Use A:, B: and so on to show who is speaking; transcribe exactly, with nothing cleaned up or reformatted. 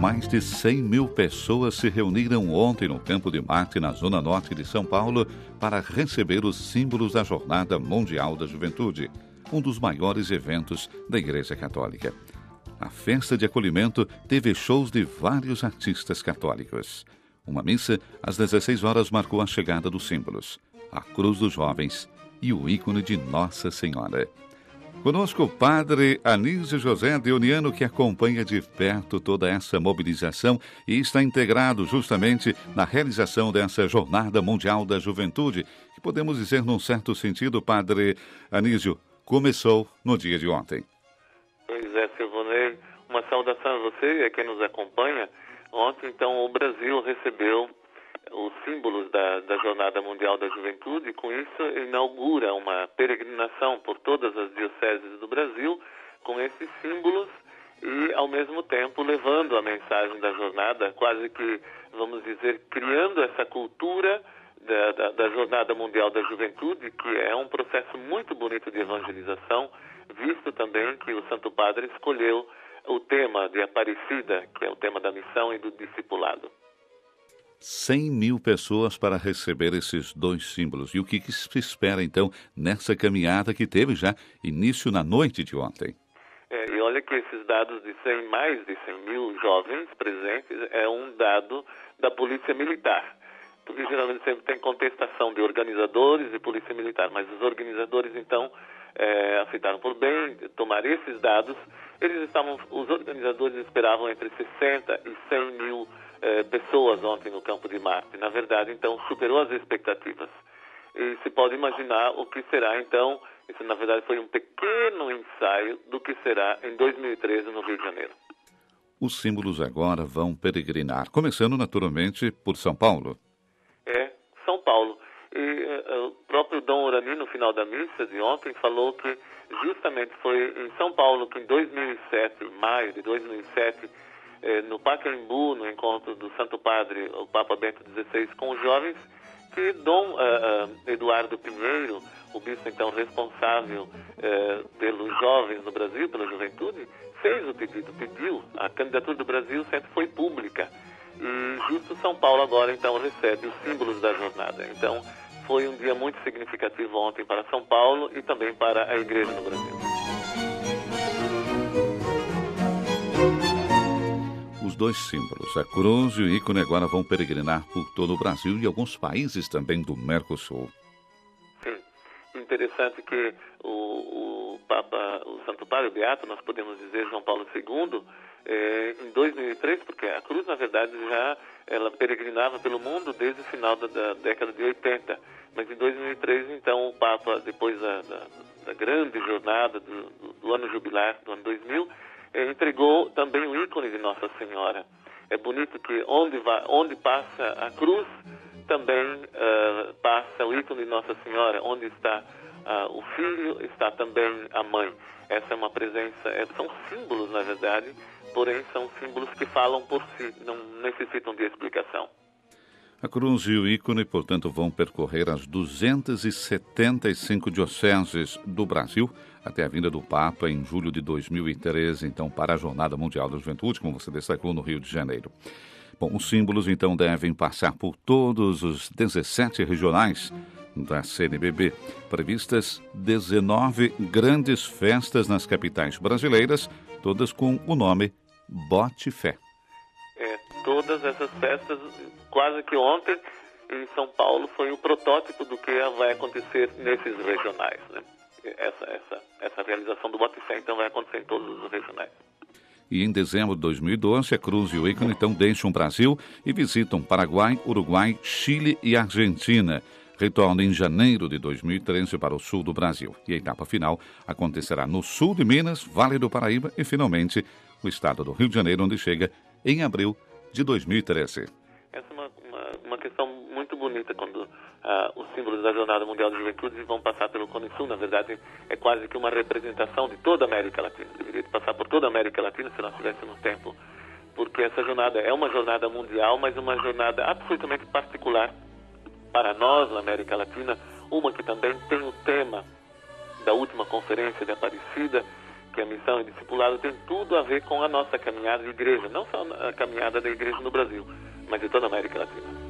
A: Mais de cem mil pessoas se reuniram ontem no Campo de Marte, na zona norte de São Paulo, para receber os símbolos da Jornada Mundial da Juventude, um dos maiores eventos da Igreja Católica. A festa de acolhimento teve shows de vários artistas católicos. Uma missa, às dezesseis horas, marcou a chegada dos símbolos, a Cruz dos Jovens e o ícone de Nossa Senhora. Conosco o padre Anísio José Deoniano, que acompanha de perto toda essa mobilização e está integrado justamente na realização dessa Jornada Mundial da Juventude, que podemos dizer, num certo sentido, padre Anísio, começou no dia de ontem.
B: Pois é, Silvonei, uma saudação a você e a quem nos acompanha. Ontem, então, o Brasil recebeu os símbolos da, da Jornada Mundial da Juventude, e com isso inaugura uma peregrinação por todas as dioceses do Brasil com esses símbolos e, ao mesmo tempo, levando a mensagem da jornada, quase que, vamos dizer, criando essa cultura da, da, da Jornada Mundial da Juventude, que é um processo muito bonito de evangelização, visto também que o Santo Padre escolheu o tema de Aparecida, que é o tema da missão e do discipulado.
A: cem mil pessoas para receber esses dois símbolos. E o que, que se espera, então, nessa caminhada que teve já início na noite de ontem?
B: É, e olha que esses dados de cem, mais de cem mil jovens presentes é um dado da Polícia Militar. Porque geralmente sempre tem contestação de organizadores e Polícia Militar, mas os organizadores, então, é, aceitaram por bem tomar esses dados. Eles estavam, os organizadores esperavam entre sessenta e cem mil Eh, pessoas ontem no Campo de Marte. Na verdade, então, superou as expectativas. E se pode imaginar o que será, então, isso na verdade foi um pequeno ensaio do que será em dois mil e treze no Rio de Janeiro.
A: Os símbolos agora vão peregrinar, começando naturalmente por São Paulo.
B: É, São Paulo. E uh, o próprio Dom Orani, no final da missa de ontem, falou que justamente foi em São Paulo que em dois mil e sete, em maio de dois mil e sete, no Pacaembu, no encontro do Santo Padre, o Papa Bento dezesseis, com os jovens, que Dom uh, uh, Eduardo Pinheiro, o bispo então responsável uh, pelos jovens no Brasil, pela juventude, fez o pedido, pediu. A candidatura do Brasil sempre foi pública. E justo São Paulo agora então recebe os símbolos da jornada. Então foi um dia muito significativo ontem para São Paulo e também para a Igreja no Brasil.
A: Os dois símbolos, a cruz e o ícone, agora vão peregrinar por todo o Brasil e alguns países também do Mercosul.
B: Sim, interessante que o, o Papa, o Santo Padre Beato, nós podemos dizer João Paulo segundo, eh, em dois mil e três, porque a cruz, na verdade, já ela peregrinava pelo mundo desde o final da, da década de oitenta. Mas em dois mil e três, então, o Papa, depois da, da, da grande jornada do, do, do ano jubilar, do ano dois mil, entregou também o ícone de Nossa Senhora. É bonito que onde, vai, onde passa a cruz, também uh, passa o ícone de Nossa Senhora. Onde está uh, o filho, está também a mãe. Essa é uma presença, é, são símbolos, na verdade, porém são símbolos que falam por si, não necessitam de explicação.
A: A cruz e o ícone, portanto, vão percorrer as duzentas e setenta e cinco dioceses do Brasil até a vinda do Papa em julho de dois mil e treze, então, para a Jornada Mundial da Juventude, como você destacou, no Rio de Janeiro. Bom, os símbolos, então, devem passar por todos os dezessete regionais da C N B B. Previstas dezenove grandes festas nas capitais brasileiras, todas com o nome Bote Fé.
B: É, todas essas festas, quase que ontem, em São Paulo, foi o protótipo do que vai acontecer nesses regionais, né? Essa, essa, essa realização do Bote Fé, então, vai acontecer em todos os regionais.
A: E em dezembro de dois mil e doze, a cruz e o ícone, então, deixam o Brasil e visitam Paraguai, Uruguai, Chile e Argentina. Retornam em janeiro de dois mil e treze para o sul do Brasil. E a etapa final acontecerá no sul de Minas, Vale do Paraíba e, finalmente, o estado do Rio de Janeiro, onde chega em abril de dois mil e treze.
B: Essa é uma, uma, uma questão muito bonita quando ah, os símbolos da Jornada Mundial da Juventude vão passar pelo Cone Sul. Na verdade, é quase que uma representação de toda a América Latina. Deveria passar por toda a América Latina se nós tivéssemos tempo, porque essa jornada é uma jornada mundial, mas uma jornada absolutamente particular para nós na América Latina, uma que também tem o tema da última conferência de Aparecida, que que a missão e discipulado tem tudo a ver com a nossa caminhada de igreja, não só a caminhada da igreja no Brasil, mas de toda a América Latina.